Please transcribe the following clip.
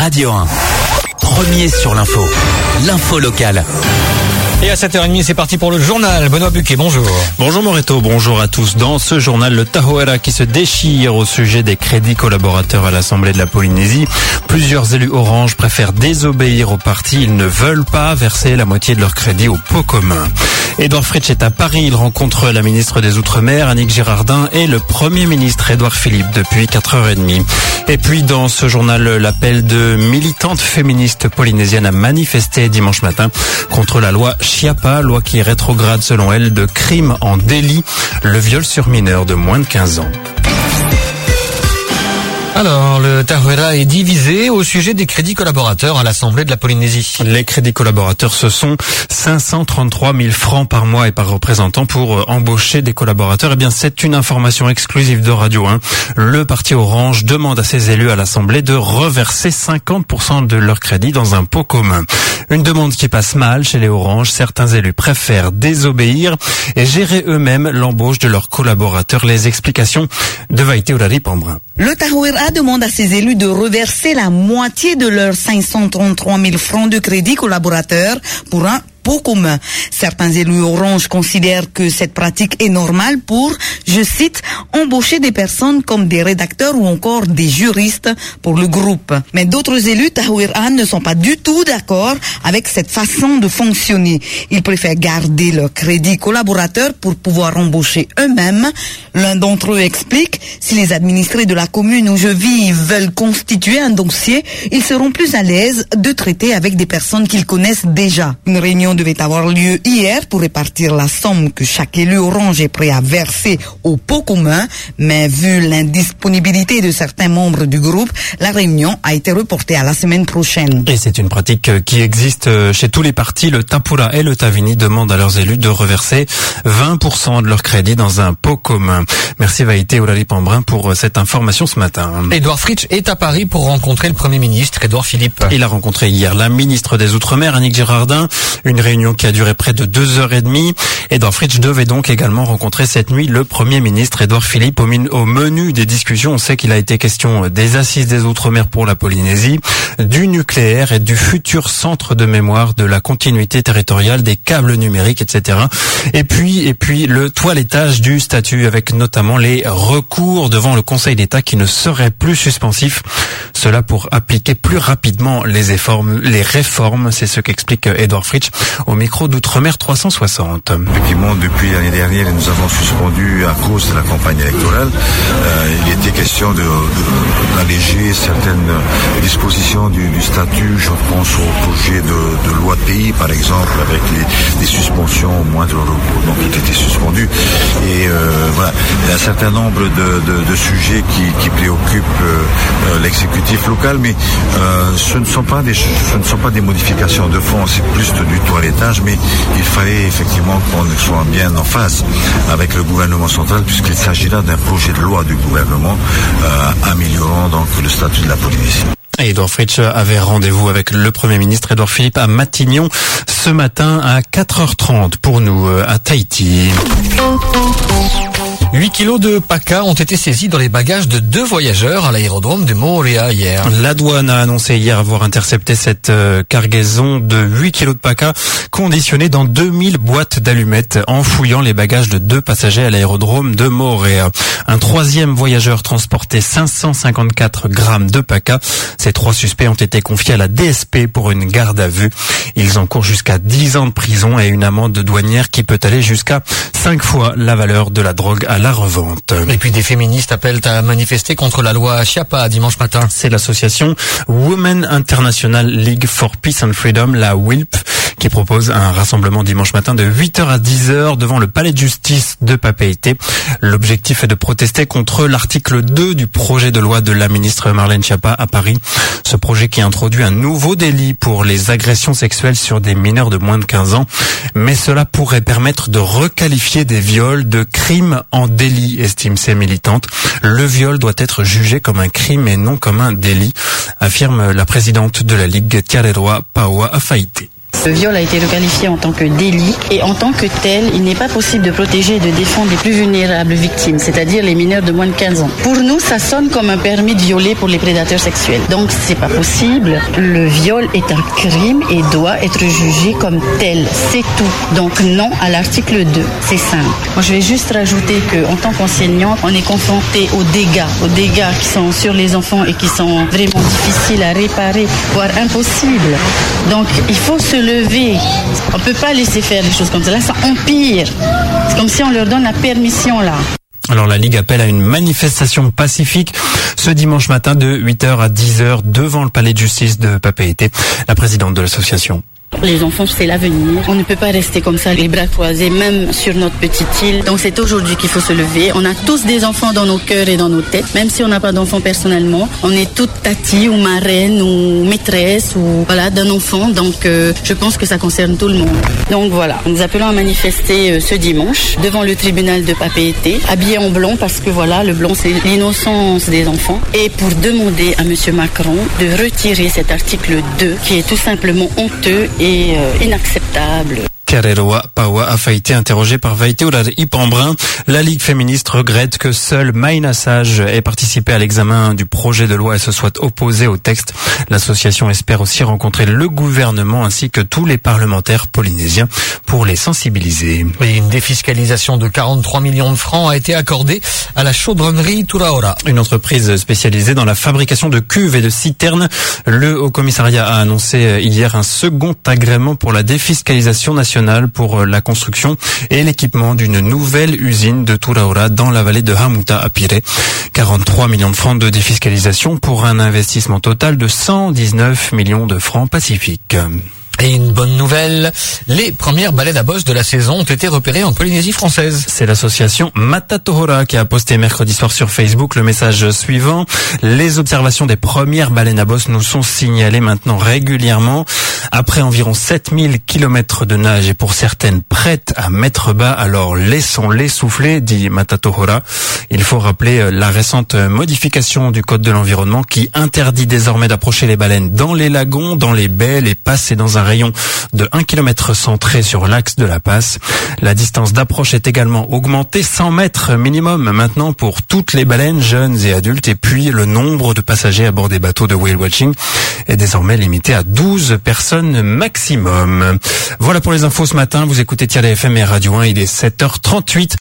Radio 1. Premier sur l'info. L'info locale. Et à 7h30, c'est parti pour le journal. Benoît Buquet, bonjour. Bonjour Moreto, bonjour à tous. Dans ce journal, le Tahoeraa qui se déchire au sujet des crédits collaborateurs à l'Assemblée de la Polynésie. Plusieurs élus orange préfèrent désobéir au parti. Ils ne veulent pas verser la moitié de leurs crédits au pot commun. Édouard Fritsch est à Paris. Il rencontre la ministre des Outre-mer, Annick Girardin, et le Premier ministre Édouard Philippe depuis 4h30. Et puis, dans ce journal, l'appel de militantes féministes polynésiennes à manifester dimanche matin contre la loi Chiapa, loi qui est rétrograde selon elle de crime en délit, le viol sur mineur de moins de 15 ans. Alors, le Tahoeraa est divisé au sujet des crédits collaborateurs à l'Assemblée de la Polynésie. Les crédits collaborateurs, ce sont 533 000 francs par mois et par représentant pour embaucher des collaborateurs. Eh bien, c'est une information exclusive de Radio 1. Le parti Orange demande à ses élus à l'Assemblée de reverser 50% de leurs crédits dans un pot commun. Une demande qui passe mal chez les Oranges. Certains élus préfèrent désobéir et gérer eux-mêmes l'embauche de leurs collaborateurs. Les explications de Vaïté Ourari-Pambrin. Le Tahoeraa demande à ses élus de reverser la moitié de leurs 533 000 francs de crédit collaborateurs pour un pot commun. Certains élus orange considèrent que cette pratique est normale pour, je cite, embaucher des personnes comme des rédacteurs ou encore des juristes pour le groupe. Mais d'autres élus Tahoeraa ne sont pas du tout d'accord avec cette façon de fonctionner. Ils préfèrent garder leur crédit collaborateur pour pouvoir embaucher eux-mêmes. L'un d'entre eux explique, si les administrés de la commune où je vis veulent constituer un dossier, ils seront plus à l'aise de traiter avec des personnes qu'ils connaissent déjà. Une réunion devait avoir lieu hier pour répartir la somme que chaque élu orange est prêt à verser au pot commun, mais vu l'indisponibilité de certains membres du groupe, la réunion a été reportée à la semaine prochaine. Et c'est une pratique qui existe chez tous les partis. Le Tapura et le Tavini demandent à leurs élus de reverser 20% de leur crédit dans un pot commun. Merci Vaïté Ourari-Pambrin pour cette information ce matin. Édouard Fritsch est à Paris pour rencontrer le Premier ministre Édouard Philippe. Il a rencontré hier la ministre des Outre-mer, Annick Girardin. Une réunion qui a duré près de 2h30. Édouard Fritsch devait donc également rencontrer cette nuit le Premier ministre Édouard Philippe. Au menu des discussions, on sait qu'il a été question des assises des Outre-mer pour la Polynésie, du nucléaire et du futur centre de mémoire, de la continuité territoriale, des câbles numériques, etc. Et puis le toilettage du statut avec notamment les recours devant le Conseil d'État qui ne seraient plus suspensifs. Cela pour appliquer plus rapidement les réformes. C'est ce qu'explique Édouard Fritsch au micro d'Outre-mer 360. Effectivement, depuis l'année dernière, nous avons suspendu à cause de la campagne électorale. Il était question d'alléger certaines dispositions du statut. Je pense au projet de loi de pays, par exemple, avec des suspensions au moindre recours. Donc, tout était suspendu. Et voilà, il y a un certain nombre de sujets qui préoccupent l'exécutif local, mais ce ne sont pas des modifications de fond, c'est plus du toilettage, mais il fallait effectivement qu'on soit bien en phase avec le gouvernement central, puisqu'il s'agira d'un projet de loi du gouvernement améliorant donc le statut de la Polynésie. Et Édouard Fritsch avait rendez-vous avec le Premier ministre Édouard Philippe à Matignon ce matin à 4h30 pour nous à Tahiti. 8 kilos de paca ont été saisis dans les bagages de 2 voyageurs à l'aérodrome de Moorea hier. La douane a annoncé hier avoir intercepté cette cargaison de 8 kilos de paca conditionnée dans 2000 boîtes d'allumettes en fouillant les bagages de 2 passagers à l'aérodrome de Moorea. Un 3e voyageur transportait 554 grammes de paca. Ces 3 suspects ont été confiés à la DSP pour une garde à vue. Ils encourent jusqu'à 10 ans de prison et une amende douanière qui peut aller jusqu'à 5 fois la valeur de la drogue à la revente. Et puis des féministes appellent à manifester contre la loi Chiapa dimanche matin. C'est l'association Women International League for Peace and Freedom, la WILP, qui propose un rassemblement dimanche matin de 8h à 10h devant le palais de justice de Papeete. L'objectif est de protester contre l'article 2 du projet de loi de la ministre Marlène Schiappa à Paris. Ce projet qui introduit un nouveau délit pour les agressions sexuelles sur des mineurs de moins de 15 ans. Mais cela pourrait permettre de requalifier des viols de crimes en délit, estime ces militantes. Le viol doit être jugé comme un crime et non comme un délit, affirme la présidente de la Ligue Tiareroa, Paoa Afaite. Le viol a été requalifié en tant que délit et en tant que tel, il n'est pas possible de protéger et de défendre les plus vulnérables victimes, c'est-à-dire les mineurs de moins de 15 ans. Pour nous, ça sonne comme un permis de violer pour les prédateurs sexuels. Donc, c'est pas possible. Le viol est un crime et doit être jugé comme tel. C'est tout. Donc, non à l'article 2. C'est simple. Moi, je vais juste rajouter qu'en tant qu'enseignant, on est confronté aux dégâts qui sont sur les enfants et qui sont vraiment difficiles à réparer, voire impossibles. Donc, il faut se lever. On ne peut pas laisser faire des choses comme ça. Là, ça empire. C'est comme si on leur donne la permission, là. Alors la Ligue appelle à une manifestation pacifique ce dimanche matin de 8h à 10h devant le palais de justice de Papeete, la présidente de l'association. Les enfants, c'est l'avenir. On ne peut pas rester comme ça, les bras croisés, même sur notre petite île. Donc c'est aujourd'hui qu'il faut se lever. On a tous des enfants dans nos cœurs et dans nos têtes. Même si on n'a pas d'enfants personnellement, on est toutes tati ou marraine ou maîtresse ou voilà d'un enfant. Donc je pense que ça concerne tout le monde. Donc voilà, nous appelons à manifester ce dimanche devant le tribunal de Papeete, habillés en blanc parce que voilà, le blanc c'est l'innocence des enfants. Et pour demander à Monsieur Macron de retirer cet article 2 qui est tout simplement honteux et inacceptable. Kareroa Pawa a été interrogé par Vaïté Ipambrun. La Ligue féministe regrette que seule Maïna Sage ait participé à l'examen du projet de loi et se soit opposée au texte. L'association espère aussi rencontrer le gouvernement ainsi que tous les parlementaires polynésiens pour les sensibiliser. Et une défiscalisation de 43 millions de francs a été accordée à la chaudronnerie Turaora. Une entreprise spécialisée dans la fabrication de cuves et de citernes. Le Haut-Commissariat a annoncé hier un second agrément pour la défiscalisation nationale pour la construction et l'équipement d'une nouvelle usine de Turaora dans la vallée de Hamuta à Piré. 43 millions de francs de défiscalisation pour un investissement total de 119 millions de francs pacifiques. Et une bonne nouvelle, les premières baleines à bosse de la saison ont été repérées en Polynésie française. C'est l'association Matatohora qui a posté mercredi soir sur Facebook le message suivant. Les observations des premières baleines à bosse nous sont signalées maintenant régulièrement. Après environ 7000 kilomètres de nage et pour certaines prêtes à mettre bas, alors laissons-les souffler, dit Matatohora. Il faut rappeler la récente modification du Code de l'environnement qui interdit désormais d'approcher les baleines dans les lagons, dans les baies, les passes et dans un rayon de 1 km centré sur l'axe de la passe. La distance d'approche est également augmentée, 100 mètres minimum maintenant pour toutes les baleines, jeunes et adultes. Et puis le nombre de passagers à bord des bateaux de whale watching est désormais limité à 12 personnes maximum. Voilà pour les infos ce matin. Vous écoutez Tiada FM et Radio 1, il est 7h38.